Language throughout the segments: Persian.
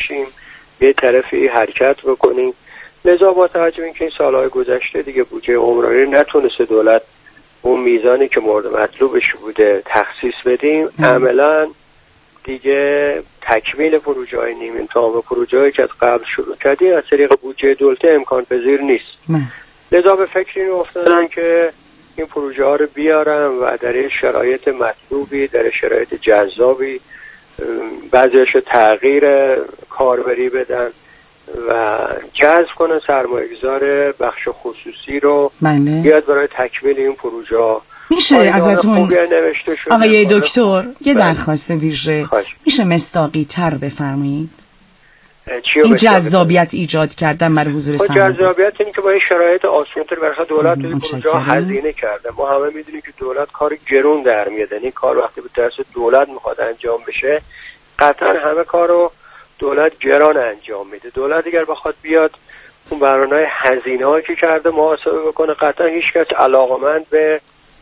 بشیم، یه طرفی حرکت بکنیم. لذا با توجه به اینکه این سالهای گذشته دیگه بودجه عمرانی نتونسته دولت اون میزانی که مورد مطلوبش بوده تخصیص بدیم، عملا دیگه تکمیل پروژه های نیم انتهام و پروژه هایی که از قبل شروع کردیم از طریق بودجه دولت امکان پذیر نیست. لذا به فکر این افتادن که این پروژه ها رو بیارن و در شرایط مطلوبی، در شرایط جذابی بعضیش تغییر کاربری بدن و جذب کنن سرمایه‌گذار بخش خصوصی رو بیاد برای تکمیل این پروژه ها. میشه ازتون آقای دکتر یه درخواست ویژه، میشه مصداقی تر بفرمایید؟ این جذابیت ایجاد کردن برای حضور سرمایه‌گذار. جذابیت اینه که با این شرایط آسان‌تر برای دولت این پروژه ها هزینه کرده. ما همه میدونیم که دولت کار گرون در میاد، یعنی کار وقتی به دست دولت میخواد انجام بشه قطعا همه کارو دولت گران انجام میده. دولت اگر بخواد بیاد اون برنامه هزینه‌ای که کرده محاسبه بکنه، قطعا هیچ کس علاقمند به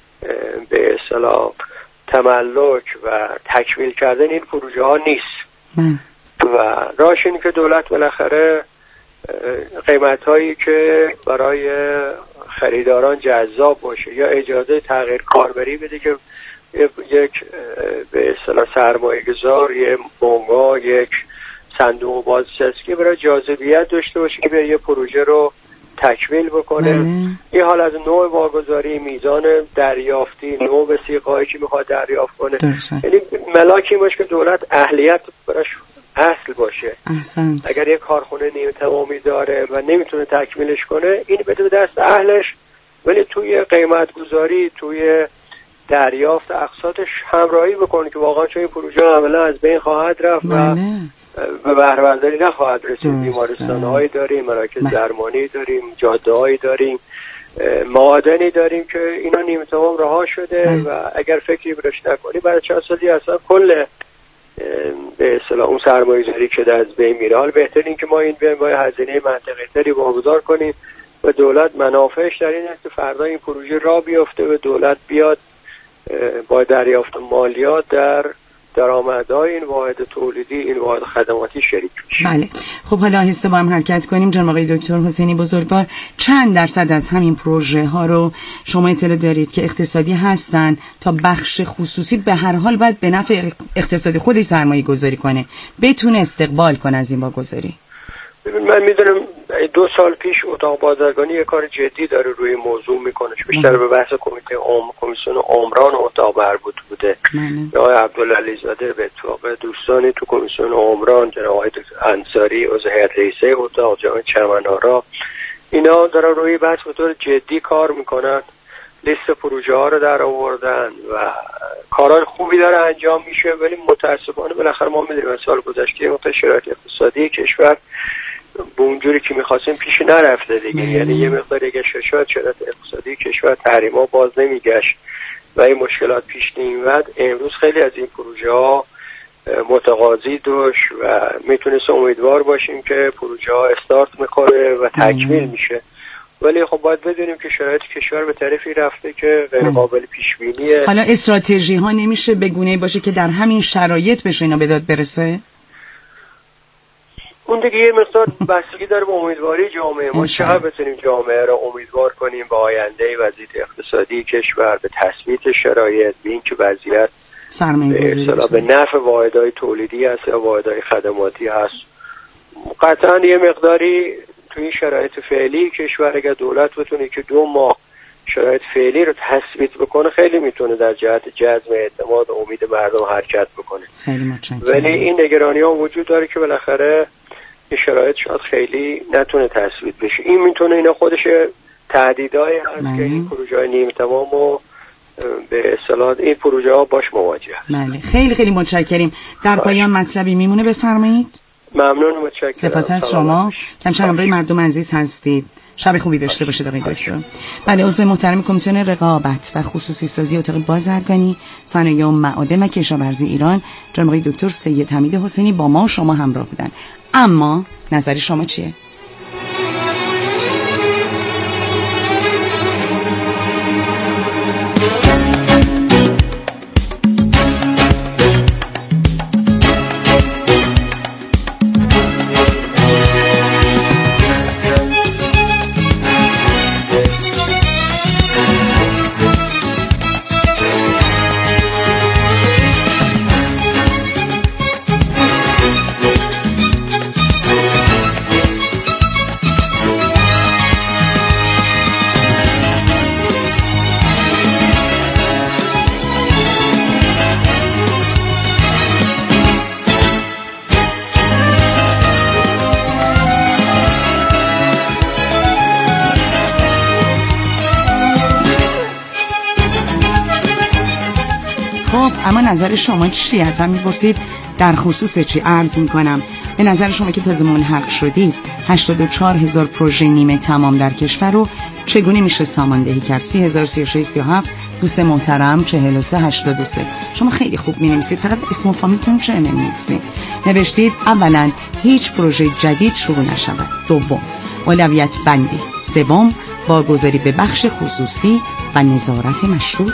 اصطلاح تملک و تکمیل کردن این پروژه ها نیست. و راهش اینه که دولت بالاخره قیمت هایی که برای خریداران جذاب باشه یا اجازه تغییر کاربری بده که یک به اصطلاح سرمایه گذار، یک بنگاه، یک صندوق بازنشستگی برای جاذبیت داشته باشه که بیا یه پروژه رو تکمیل بکنه. این حال از نوع واگذاری، میزان دریافتی، نوع وثیقه‌ای که میخواد دریافت کنه، یعنی ملاکی باشه که دولت اهلیت براش اصل باشه. اگر یه کارخونه نیمه تمامی داره و نمیتونه تکمیلش کنه، این بده به دست اهلش، ولی توی قیمت گذاری، توی دریافت اقساطش همراهی بکنه که واقعا چون این پروژه عملا از بین خواهد رفت و به بهره برداری نخواهد رسید. بیمارستان‌هایی داریم، مراکز درمانی داریم، جاده‌هایی داریم، معادنی داریم که اینا نیمه تمام رها شده و اگر فکری بهش نکنی برای چند سالی اصلا کل به اصطلاح اون سرمایه‌گذاری که از بین میره. حال بهتره این که ما این بیایم با هزینه منطقی‌تری واگذار کنیم و دولت منافعش در این است که فردا این پروژه راه بیفته و دولت بیاد با دریافت مالیات در درآمدهای این واحد تولیدی، این واحد خدماتی شریک میشه. بله. خب حالا آهسته با هم حرکت کنیم. جناب آقای دکتر حسینی بزرگوار، چند درصد از همین پروژه ها رو شما اطلاع دارید که اقتصادی هستن تا بخش خصوصی به هر حال باید به نفع اقتصادی خودی سرمایه گذاری کنه، بتونه استقبال کنه از این واگذاری؟ من میدونم 2 سال پیش اتاق بازرگانی یه کار جدی داره روی موضوع میکنه، بیشتر به بحث کمیسیون عمران اتاق مربوط بوده. آقای عبدالعلی زاده به اتفاق دوستانی تو کمیسیون عمران، جناب آقای انصاری عضو هیئت رئیسه اتاق، جناب چمنارا، اینا دارن روی بحث به طور جدی کار میکنن، لیست پروژه ها رو در آوردن و کارهای خوبی داره انجام میشه. ولی متاسفانه بالاخره ما میدونیم از سال گذشته مقدار شرایط اقتصادی کشور به اونجوری که میخواستیم پیش نرفته دیگه. یعنی یه مقدار اگه شرایط اقتصادی کشور تحریما باز نمیگشت و این مشکلات پیش نمیومد، امروز خیلی از این پروژه ها متقاضی داشت و میتونست امیدوار باشیم که پروژه ها استارت میکنه و تکمیل میشه. ولی خب باید بدونیم که شرایط کشور به طرفی رفته که غیر قابل پیش بینیه. حالا استراتژی ها نمیشه به گونه‌ای باشه که در همین شرایط بشه اینا به داد برسه؟ اون دیگه یه مقدار بستگی داره به امیدواری جامعه. ما چقدر بتونیم جامعه را امیدوار کنیم به آینده وضعیت اقتصادی کشور، به تثبیت شرایط، به اینکه وضعیت به نفع واحدهای تولیدی هست یا واحدهای خدماتی هست. قطعا یه مقداری تو این شرایط فعلی کشور اگر دولت بتونه که 2 ماه شرایط فعلی رو تثبیت بکنه، خیلی میتونه در جهت جذب اعتماد و امید مردم حرکت بکنه. ولی این نگرانی ها وجود داره که بالاخره این شرایط شاید خیلی نتونه تثبیت بشه. این میتونه اینا خودش تهدیدایی هست که این پروژه های نیمه تمام و به اصطلاح این پروژه ها باش مواجه هست. بله، خیلی خیلی متشکریم. در پایان مطلبی میمونه بفرمایید. ممنون، متشکرم. سپاس از شما که همراه مردم عزیز هستید. شب خوبی داشته باشید آقای دکتر. بله، عضو محترم کمیسیون رقابت و خصوصی سازی اتاق بازرگانی، صنایع و معادن و کشاورزی ایران، جناب آقای دکتر سید حمید حسینی با ما شما همراه بودن. اما نظر شما چیه؟ خب اما نظر شما چیه؟ حتما میپرسید در خصوص چی؟ عرض میکنم به نظر شما که تازه ملحق شدید 84,000 پروژه نیمه تمام در کشور رو چگونه میشه ساماندهی کرد؟ 30,036 دوست محترم 4383. شما خیلی خوب مینویسید، فقط اسم و فامیلتون چه نمی‌نویسید؟ نوشتید اولا هیچ پروژه جدید شروع نشود، دوم اولویت بندی، سوم واگذاری به بخش خصوصی و نظارت مشروط.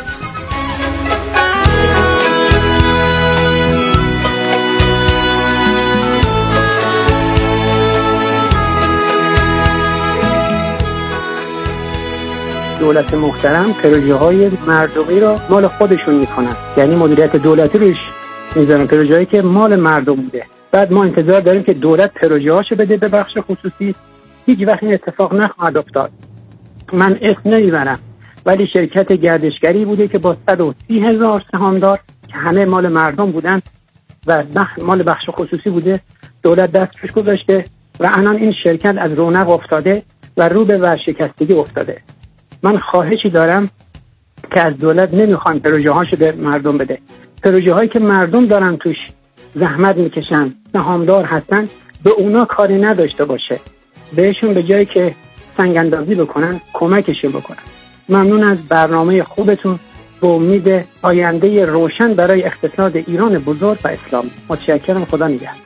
دولت محترم پروژه های مردمی را مال خودشون میکنن، یعنی مدیریت دولتی روش میذارن، پروژه هایی که مال مردم بوده. بعد ما انتظار داریم که دولت پروژه هاشو بده به بخش خصوصی. هیچ وقت این اتفاق نخواهد افتاد. من اسم نمیبرم، ولی شرکت گردشگری بوده که با 130,000 سهامدار که همه مال مردم بودن و مال بخش خصوصی بوده، دولت دست روش گذاشته و الان این شرکت از رونق افتاده و رو به ورشکستگی افتاده. من خواهشی دارم که از دولت نمیخوان پروژه هاشو به مردم بده. پروژه هایی که مردم دارن توش زحمت میکشن، سهامدار هستن، به اونا کاری نداشته باشه، بهشون به جایی که سنگ اندازی بکنن کمکشون بکنن. ممنون از برنامه خوبتون، به امید آینده روشن برای اقتصاد ایران بزرگ و اسلامی. متشکرم، خدا نگهدار.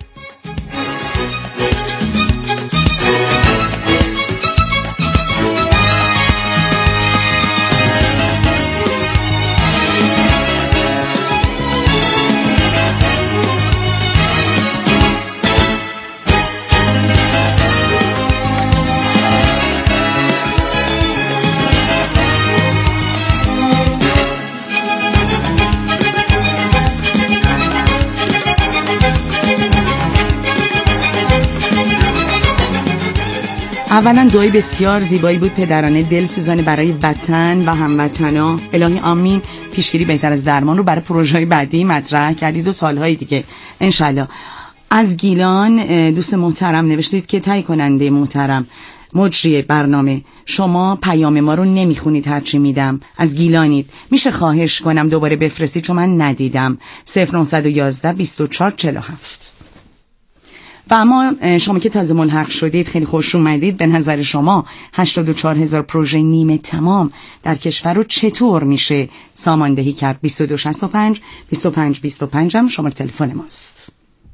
اولا دعای بسیار زیبایی بود پدرانه، دلسوزانه برای وطن و هموطنا. الهی آمین. پیشگیری بهتر از درمان رو برای پروژه‌های بعدی مطرح کردید و سالهای دیگه انشالله. از گیلان دوست محترم نوشتید که تهیه کننده محترم، مجری برنامه، شما پیام ما رو نمیخونید هرچی میدم. از گیلانید، میشه خواهش کنم دوباره بفرستید چون من ندیدم. 0911 24 47. و اما شما که تازه ملحق شدید خیلی خوش اومدید. به نظر شما 84,000 پروژه نیمه تمام در کشور رو چطور میشه ساماندهی کرد؟ 2265 25 25 هم شماره تلفن ماست.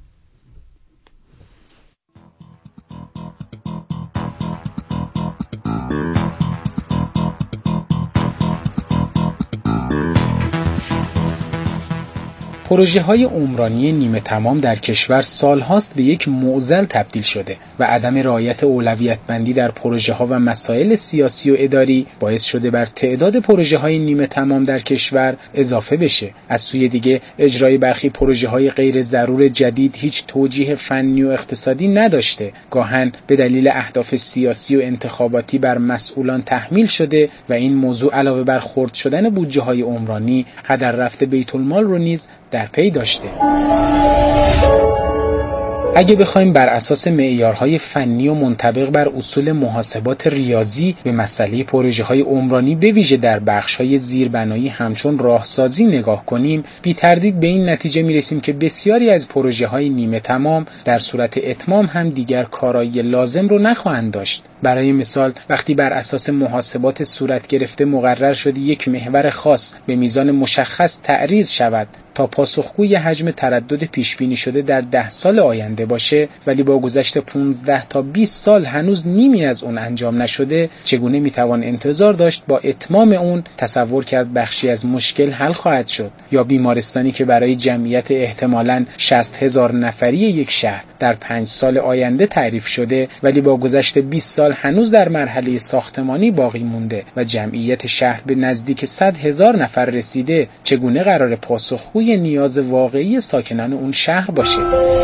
پروژه‌های عمرانی نیمه تمام در کشور سالهاست به یک معضل تبدیل شده و عدم رعایت اولویت بندی در پروژه‌ها و مسائل سیاسی و اداری باعث شده بر تعداد پروژه‌های نیمه تمام در کشور اضافه بشه. از سوی دیگه اجرای برخی پروژه‌های غیر ضرور جدید هیچ توجیه فنی و اقتصادی نداشته. گاهن به دلیل اهداف سیاسی و انتخاباتی بر مسئولان تحمیل شده و این موضوع علاوه بر خرد شدن بودجه‌های عمرانی، هدر رفت بیت المال رو نیز در پی داشته. اگه بخوایم بر اساس معیارهای فنی و منطبق بر اصول محاسبات ریاضی به مسئله پروژه‌های عمرانی به ویژه در بخش‌های زیربنایی همچون راهسازی نگاه کنیم، بی تردید به این نتیجه میرسیم که بسیاری از پروژه‌های نیمه تمام در صورت اتمام هم دیگر کارایی لازم رو نخواهند داشت. برای مثال وقتی بر اساس محاسبات صورت گرفته مقرر شد یک محور خاص به میزان مشخص تعریض شود تا پاسخگوی حجم تردد پیش بینی شده در 10 سال آینده باشه، ولی با گذشت 15 تا 20 سال هنوز نیمی از اون انجام نشده، چگونه میتوان انتظار داشت با اتمام اون تصور کرد بخشی از مشکل حل خواهد شد؟ یا بیمارستانی که برای جمعیت احتمالاً 60,000 نفری یک شهر در 5 سال آینده تعریف شده، ولی با گذشت 20 سال هنوز در مرحله ساختمانی باقی مونده و جمعیت شهر به نزدیک 100,000 نفر رسیده، چگونه قرار پاسخگوی نیاز واقعی ساکنان اون شهر باشه؟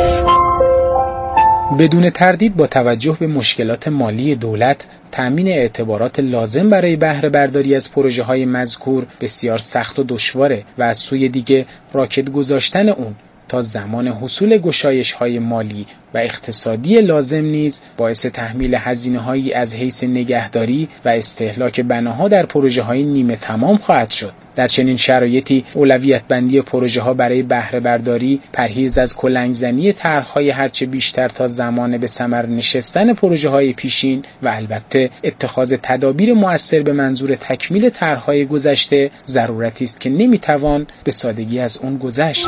بدون تردید با توجه به مشکلات مالی دولت، تامین اعتبارات لازم برای بهره برداری از پروژه‌های مذکور بسیار سخت و دشواره و از سوی دیگه راکد گذاشتن اون تا زمان حصول گشایش‌های مالی و اقتصادی لازم نیز باعث تحمیل هزینه‌هایی از حیث نگهداری و استهلاک بناها در پروژه‌های نیمه تمام خواهد شد. در چنین شرایطی اولویت بندی پروژه‌ها برای بهره برداری، پرهیز از کلنگ‌زنی طرح‌های هرچه بیشتر تا زمان به ثمر نشستن پروژه‌های پیشین و البته اتخاذ تدابیر مؤثر به منظور تکمیل طرح‌های گذشته ضرورتی است که نمی‌توان به سادگی از اون گذشت.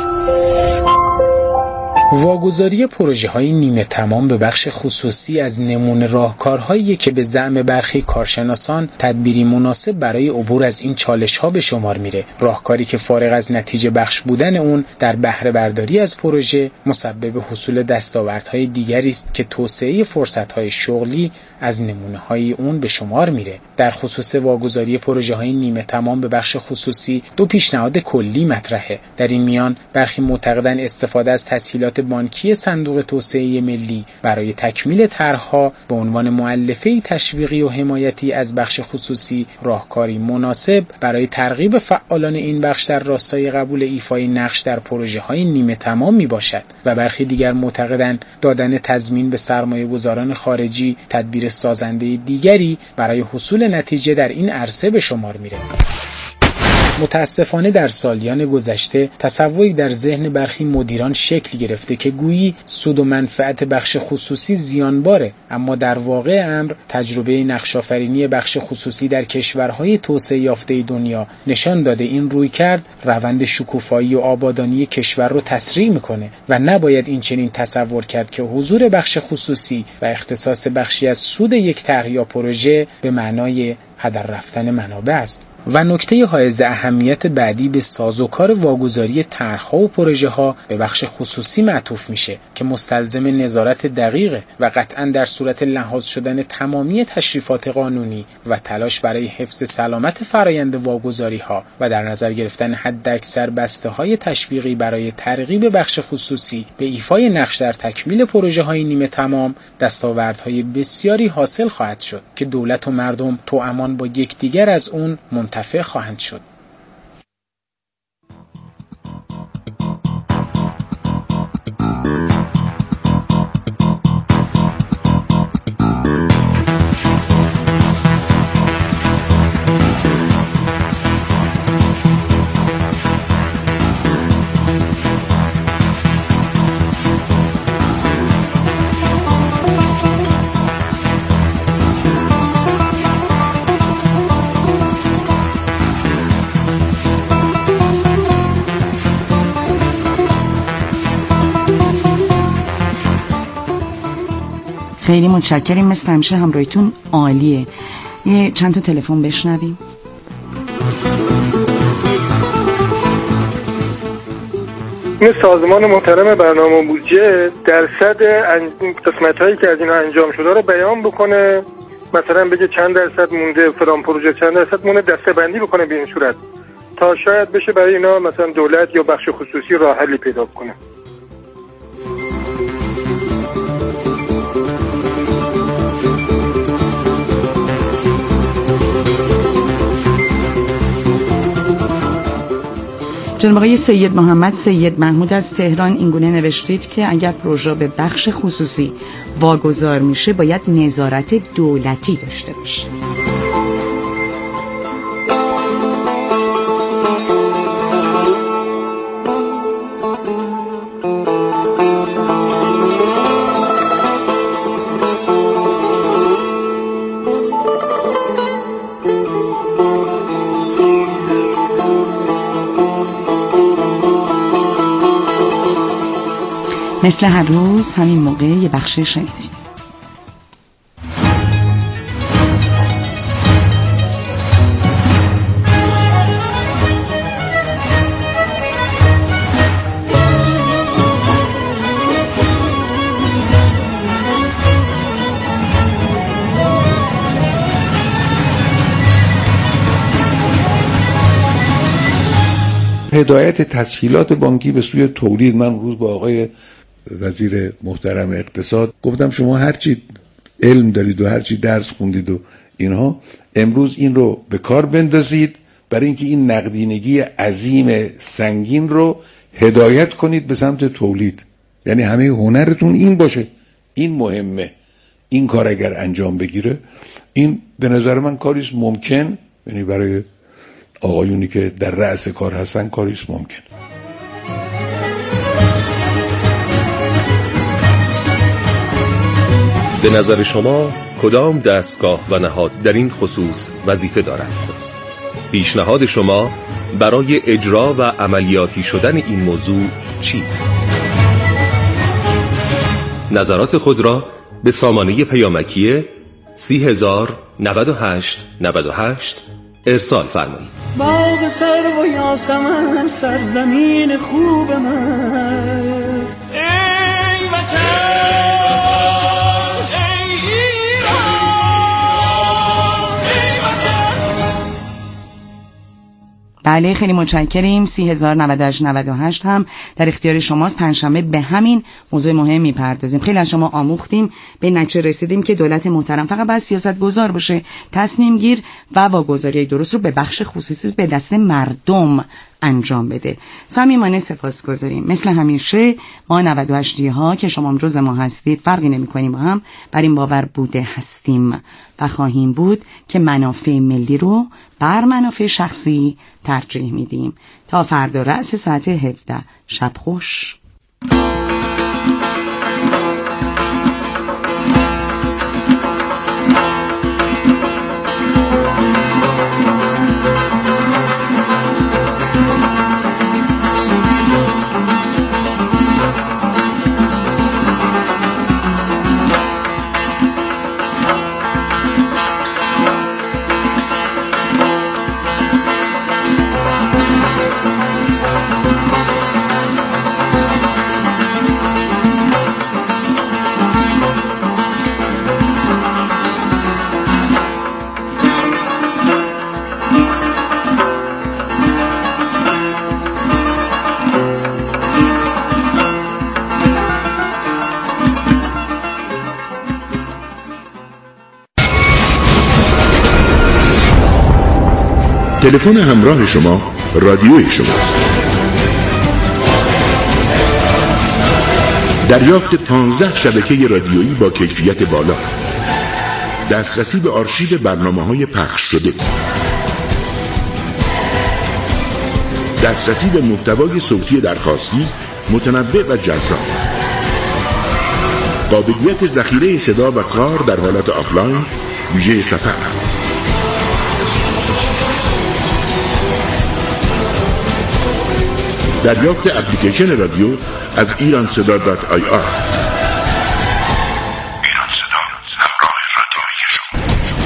واگذاری پروژه‌های نیمه تمام به بخش خصوصی از نمونه راهکارهایی که به زعم برخی کارشناسان تدبیری مناسب برای عبور از این چالش‌ها به شمار میره. راهکاری که فارغ از نتیجه بخش بودن اون در بهره برداری از پروژه مسبب حصول دستاوردهای دیگری است که توسعه فرصت‌های شغلی از نمونه‌های اون به شمار میره. در خصوص واگذاری پروژه‌های نیمه تمام به بخش خصوصی دو پیشنهاد کلی مطرحه. در این میان برخی معتقدند استفاده از تسهیلات بانکی صندوق توسعه ملی برای تکمیل طرح‌ها به عنوان مؤلفه تشویقی و حمایتی از بخش خصوصی راهکاری مناسب برای ترغیب فعالان این بخش در راستای قبول ایفای نقش در پروژه‌های نیمه تمام میباشد و برخی دیگر معتقدند دادن تضمین به سرمایه‌گذاران خارجی تدبیر سازنده دیگری برای حصول نتیجه در این عرصه به شمار میره. متاسفانه در سالیان گذشته تصوری در ذهن برخی مدیران شکل گرفته که گویی سود و منفعت بخش خصوصی زیانباره، اما در واقع امر تجربه نقش‌آفرینی بخش خصوصی در کشورهای توسعه یافته دنیا نشان داده این رویکرد روند شکوفایی و آبادانی کشور رو تسریع میکنه و نباید این چنین تصور کرد که حضور بخش خصوصی و اختصاص بخشی از سود یک طرح یا پروژه به معنای هدر رفتن منابع است. و نکته حائز اهمیت بعدی به سازوکار واگذاری طرح‌ها و پروژه‌ها به بخش خصوصی معطوف میشه که مستلزم نظارت دقیقه و قطعاً در صورت لحاظ شدن تمامی تشریفات قانونی و تلاش برای حفظ سلامت فرآیند واگذاری‌ها و در نظر گرفتن حداکثر بسته‌های تشویقی برای ترغیب بخش خصوصی به ایفای نقش در تکمیل پروژه‌های نیمه تمام دستاوردهای بسیاری حاصل خواهد شد که دولت و مردم توامان با یکدیگر از اون منتفع خواهند شد. خیلی متشکریم، مثل همیشه همراهیتون عالیه. یه چند تا تلفن بشنویم. این سازمان محترم برنامه بودجه درصد قسمت‌هایی که از اینا انجام شده رو بیان بکنه، مثلا بگه چند درصد مونده فلان پروژه، چند درصد مونده، دسته‌بندی بکنه به این صورت تا شاید بشه برای اینا مثلا دولت یا بخش خصوصی راه حلی پیدا کنه. جناب آقای سید محمد سید محمود از تهران اینگونه نوشتید که اگر پروژه به بخش خصوصی واگذار میشه باید نظارت دولتی داشته باشه. مثل هر روز همین موقع یه بخش شنیدیم. هدایت تسهیلات بانکی به سوی تولید. من روز با آقای وزیر محترم اقتصاد گفتم شما هرچی علم دارید و هرچی درس خوندید و اینها، امروز این رو به کار بندازید برای اینکه این نقدینگی عظیم سنگین رو هدایت کنید به سمت تولید. یعنی همه هنرتون این باشه، این مهمه، این کار اگر انجام بگیره، این به نظر من کاریست ممکن، یعنی برای آقایونی که در رأس کار هستن کاریست ممکن. به نظر شما کدام دستگاه و نهاد در این خصوص وظیفه دارد؟ پیشنهاد شما برای اجرا و عملیاتی شدن این موضوع چیست؟ نظرات خود را به سامانه پیامکی 3009898 ارسال فرمایید. باغ سرو و یاسمن سرزمین خوب من، ای وطن بله خیلی متشکریم. 30098 هم در اختیار شماست. پنجشنبه به همین موضوع مهم میپردازیم. خیلی از شما آموختیم، به نتیجه رسیدیم که دولت محترم فقط باید سیاست گذار باشه، تصمیم گیر و واگذاری درست رو به بخش خصوصی به دست مردم انجام بده. صمیمانه سپاسگزاریم. مثل همیشه ما 98 ها که شما امروز ما هستید فرقی نمی کنیم با هم، بر این باور بوده هستیم و خواهیم بود که منافع ملی رو بر منافع شخصی ترجیح میدیم. تا فردا رأس ساعت 17. شب خوش. تلفن همراه شما رادیوی شماست. دریافت 15 شبکه رادیویی با کیفیت بالا، دسترسی به آرشیو برنامه‌های پخش شده، دسترسی به محتوای صوتی درخواستی متنوع و جذاب، قابلیت ذخیره صدا و کار در حالت آفلاین ویژه سفر، دریافت اپلیکیشن رادیو از ایرانصدا.ir. ایرانصدا، همراه رادیویی شما.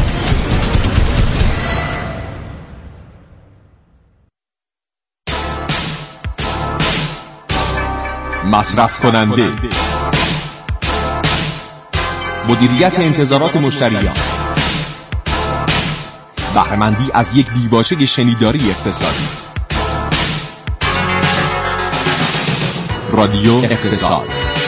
مصرف کننده، مدیریت انتظارات مشتریان، بهره‌مندی از یک دیباچه شنیداری اقتصادی. رادیو اقتصاد.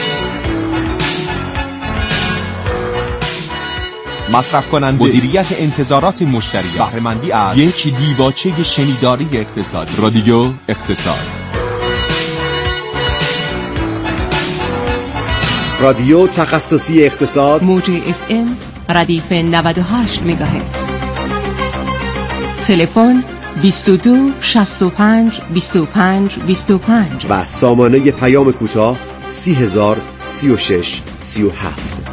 مصرف کننده، مدیریت انتظارات مشتریان، بهره‌مندی از یک دیباچه شنیداری اقتصادی. رادیو اقتصاد. رادیو تخصصی اقتصاد، موج FM ردیف 98 مگاهرتز. تلفن 22 65 25 25 و سامانه پیام کوتاه 30,000 36 37.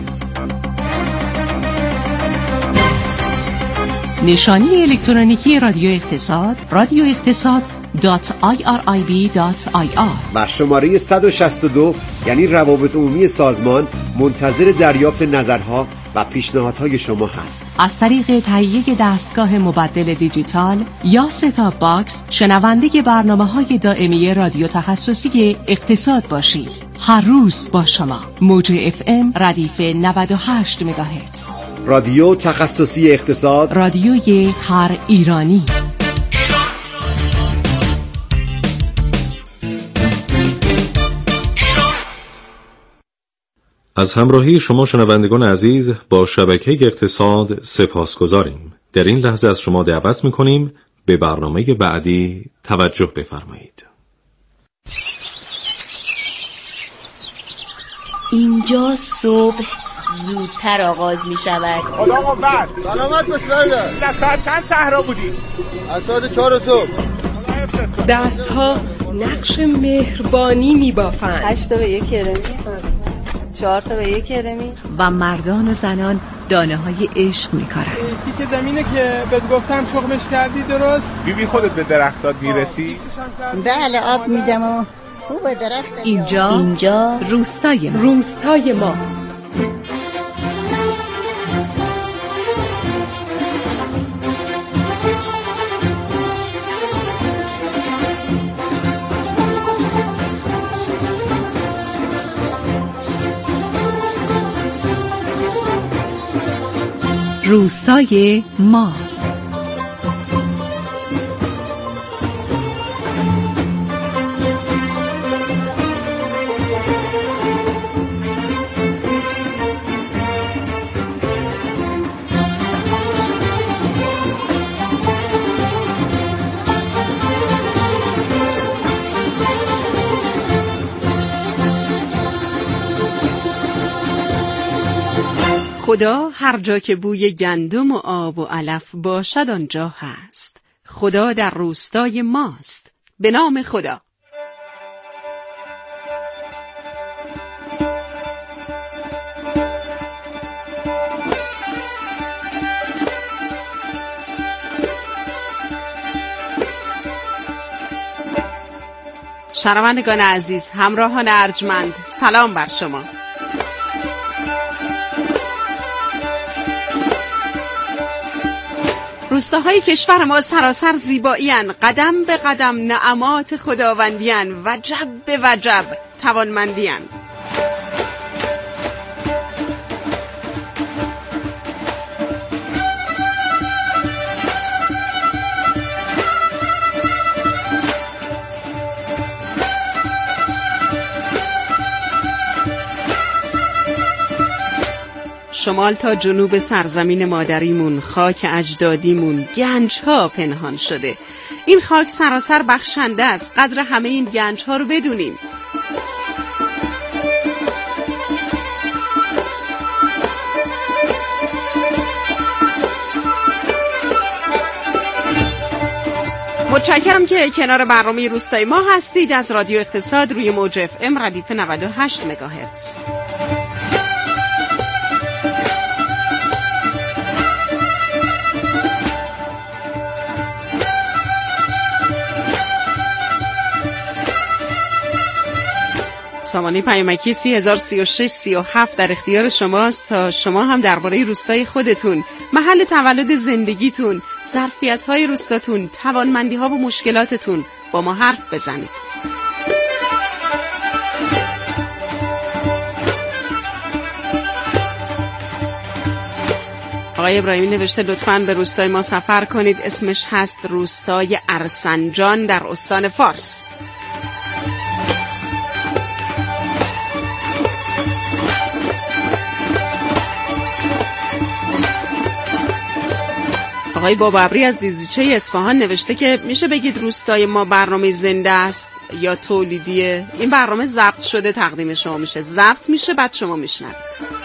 نشانی الکترونیکی رادیو اقتصاد radioeqtasad.irib.ir و شماره 162 یعنی روابط عمومی سازمان منتظر دریافت نظرها و پیشنهادهای شما هست. از طریق تهیه دستگاه مبدل دیجیتال یا ستاپ باکس شنونده برنامه‌های دائمی رادیو تخصصی اقتصاد باشید. هر روز با شما. موج FM ردیف 98 مگاهرتز. رادیو تخصصی اقتصاد، رادیوی هر ایرانی. از همراهی شما شنوندگان عزیز با شبکه اقتصاد سپاسگزاریم. در این لحظه از شما دعوت می‌کنیم به برنامه بعدی توجه بفرمایید. اینجا صبح زودتر آغاز می شود. خدا قوت. سلامت باش برده. در ساعت چند صحرا بودی؟ از ساعت 4 صبح. دستها نقش مهربانی می بافند. 8 تا به 1 کرمی، 4 تا به 1 کرمی. و مردان و زنان دانه های عشق می کارن. تیک زمینه که بهت گفتم شغلش کردی درست؟ بیبی خودت به درختات میرسی؟ بله آب میدم و خوب درخت. اینجا روستای ما. روستای ما. خدا هر جا که بوی گندم و آب و علف باشد آنجا هست. خدا در روستای ماست. به نام خدا. شنوندگان عزیز، همراهان ارجمند، سلام بر شما. روستاهای کشور ما سراسر زیبایی‌اند، قدم به قدم نعمات خداوندی‌اند، وجب به وجب توانمندی‌اند. شمال تا جنوب سرزمین مادریمون، خاک اجدادیمون، گنج‌ها پنهان شده. این خاک سراسر بخشنده است. قدر همه این گنج‌ها رو بدونیم. متشکرم که کنار برنامه روستای ما هستید. از رادیو اقتصاد روی موج FM ردیف 98 مگاهرتز. سامانه پیامکی 303637 در اختیار شماست تا شما هم درباره روستای خودتون، محل تولد زندگیتون، ظرفیت‌های روستاتون، توانمندی‌ها و مشکلاتتون با ما حرف بزنید. آقای ابراهیمی نوشته لطفاً به روستای ما سفر کنید. اسمش هست روستای ارسنجان در استان فارس. آقای بابا ابری از دیزیچه اصفهان نوشته که میشه بگید روستای ما برنامه زنده است یا تولیدیه؟ این برنامه ضبط شده تقدیم شما میشه، ضبط میشه بعد شما میشنوید.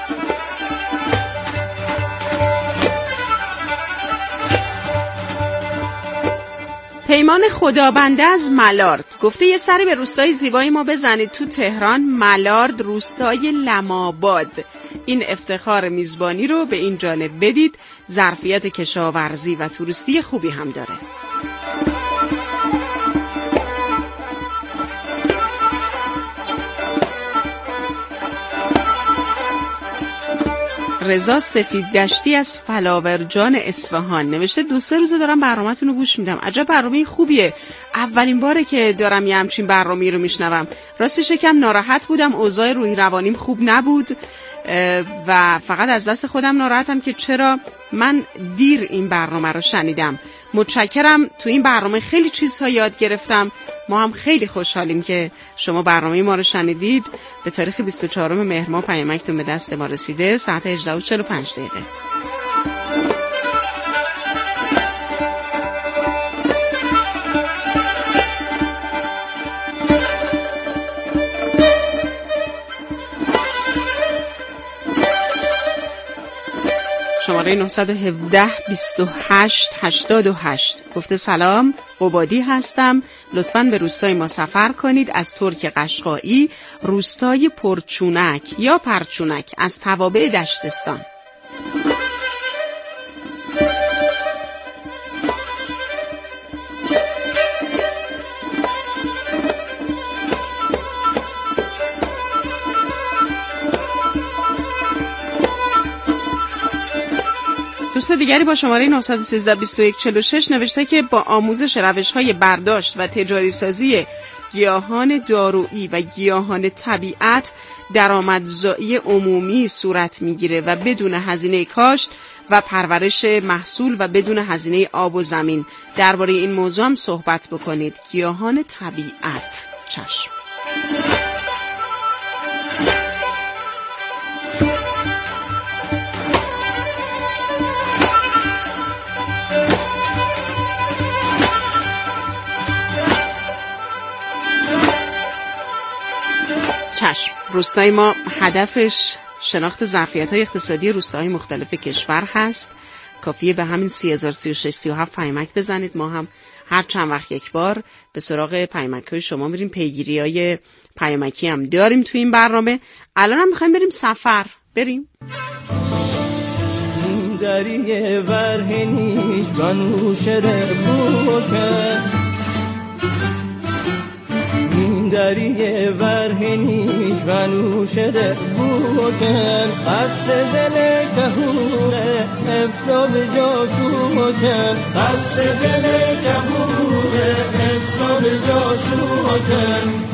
پیمان خدابنده از ملارد گفته یه سری به روستای زیبای ما بزنید تو تهران. ملارد روستای لم‌آباد. این افتخار میزبانی رو به این جانب بدید. ظرفیت کشاورزی و توریستی خوبی هم داره. رضا سفید دشتی از فلاورجان اصفهان نوشته 2-3 روزه دارم برنامه‌تون رو گوش میدم. عجب برنامه خوبیه. اولین باره که دارم یه همچین برنامه‌ای رو میشنوم. راستش یکم ناراحت بودم، اوضاع روحی روانیم خوب نبود و فقط از دست خودم ناراحتم که چرا من دیر این برنامه رو شنیدم. متشکرم. تو این برنامه خیلی چیزها یاد گرفتم. ما هم خیلی خوشحالیم که شما برنامه ما رو شنیدید. به تاریخ 24 مهر ماه پیامکتون به دست ما رسیده. ساعت 18:45. شماره 917 28 88. گفته سلام، قبادی هستم، لطفاً به روستای ما سفر کنید از ترک قشقایی، روستای پرچونک یا پرچونک از توابع دشتستان. دوست دیگری با شماره 913 21 46 نوشته که با آموزش روش‌های برداشت و تجاری سازی گیاهان دارویی و گیاهان طبیعت درآمدزایی عمومی صورت میگیره و بدون هزینه کاشت و پرورش محصول و بدون هزینه آب و زمین. درباره این موضوع هم صحبت بکنید. گیاهان طبیعت. چشم. چشم. روستای ما هدفش شناخت ظرفیت‌های اقتصادی روستاهای مختلف کشور هست. کافیه به همین 303637 پیامک بزنید. ما هم هر چند وقت یک بار به سراغ پیامک‌های شما میریم. پیگیری‌های پیامکی هم داریم تو این برنامه. الان هم می‌خوایم بریم سفر. بریم. این دریه ورهنیش بنوشره بوکه، این دریه ورهنیش بنوشره بوکه، قصد دل کهوره افتاب جاسوکه، قصد دل کهوره افتاب جاسوکه.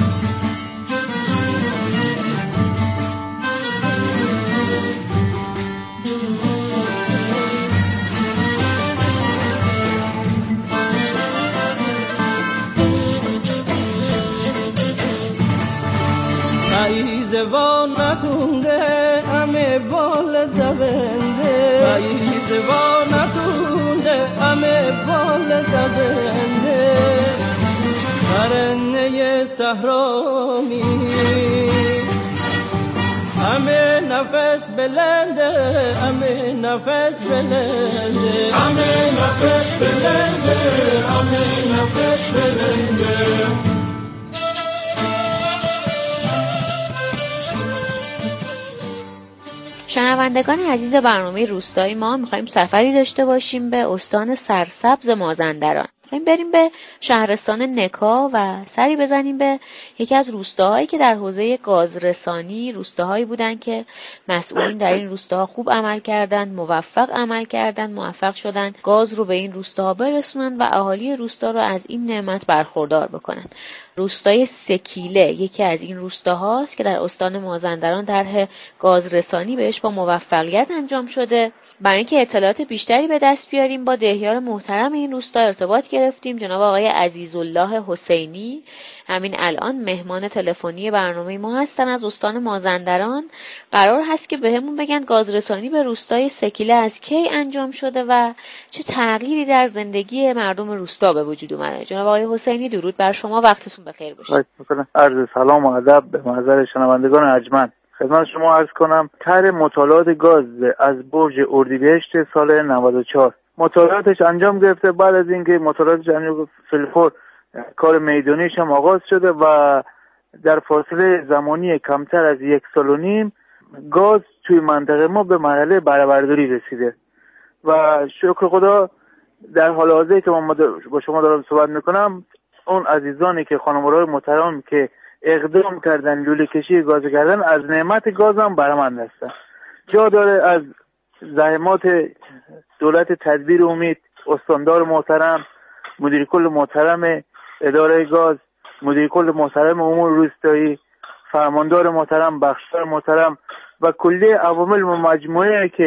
ایزوان نتونده همه بال دونده، ایزوان نتونده همه بال دونده، پرنده صحرامی همه نفس بلنده، همه نفس بلنده، همه نفس بلنده، همه نفس بلنده. شنوندگان عزیز برنامه روستایی ما، میخوایم سفری داشته باشیم به استان سرسبز مازندران. میخوایم بریم به شهرستان نکا و سری بزنیم به یکی از روستاهایی که در حوزه گازرسانی روستاهایی بودن که مسئولین در این روستاها خوب عمل کردند، موفق عمل کردند، موفق شدند گاز رو به این روستاها برسونن و اهالی روستا رو از این نعمت برخوردار بکنن. روستای سکیله یکی از این روستاهاست که در استان مازندران طرح گازرسانی بهش با موفقیت انجام شده. برای اینکه اطلاعات بیشتری به دست بیاریم با دهیار محترم این روستا ارتباط گرفتیم. جناب آقای عزیزالله حسینی همین الان مهمان تلفنی برنامه ما هستن از استان مازندران. قرار هست که بهمون بگن گازرسانی به روستای سکیله از کی انجام شده و چه تغییری در زندگی مردم روستا به وجود اومده. جناب آقای حسینی درود بر شما، وقتتون بخیر باشه. عرض سلام و ادب به محضر شنوندگان ارجمند. خدمت شما عرض کنم طرح مطالعات گاز از برج اردیبهشت سال 94 مطالعاتش انجام گرفته. بعد از اینکه مطالعاتش انجام فلفور کار میدانیش هم آغاز شده و در فاصله زمانی کمتر از 1.5 سال گاز توی منطقه ما به مرحله بهره‌برداری رسیده و شکر خدا در حال حاضر که ما با شما دارم صحبت میکنم اون عزیزانی که خانوارهای محترم که اقدام کردن لوله کشی گاز کردن از نعمت گاز هم برمند هستن. جا داره از زحمات دولت تدبیر امید، استاندار محترم، مدیر کل محترم اداره گاز، مدیر کل محترم امور روستایی، فرماندار محترم، بخشدار محترم و کلیه عوامل و مجموعه که